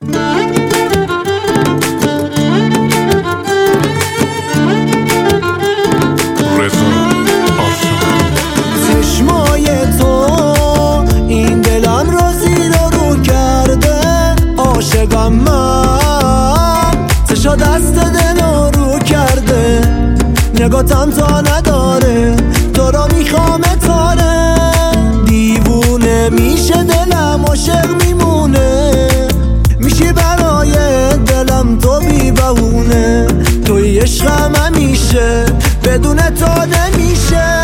چشمای تو این دلم رو زیر و رو کرده، عاشقم من چشا دست دل رو کرده، نگاتم تا نداره تو رو میخوام تاره، دیوونه میشه دلم عاشق میمونه، میشی برای دلم تو بی بهونه، توی عشقم همیشه بدون تو نمیشه،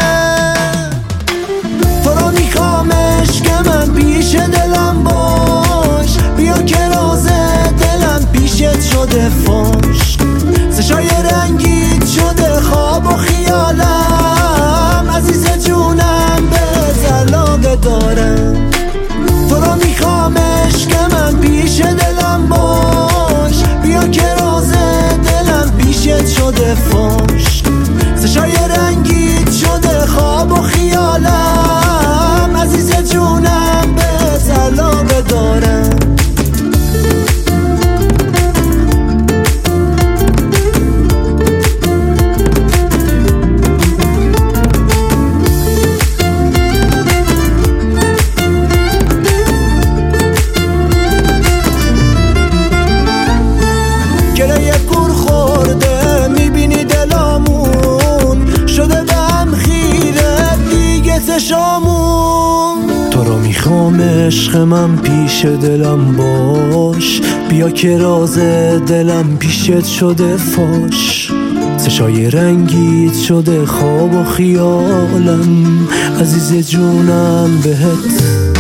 تو رو میخوامش که من پیش دلم باش، بیا که راز دلم پیشت شده فاش، چشای رنگیت شده خواب و خیالم، عزیز جونم به علاقه دارم، تو رو میخوامش که من پیش دلم باش، بیا که راز دلم پیشت شده فاش، چشای رنگیت شده خواب و خیالم، عزیز جونم به علاقه دارم. گره کور خورده میبینی دلامون شده به هم خیره دیگه چشامون، تو رو میخوام عشق من پیش دلم باش، بیا که راز دلم پیشت شده فاش، چشای رنگیت شده خواب و خیالم، عزیز جونم بهت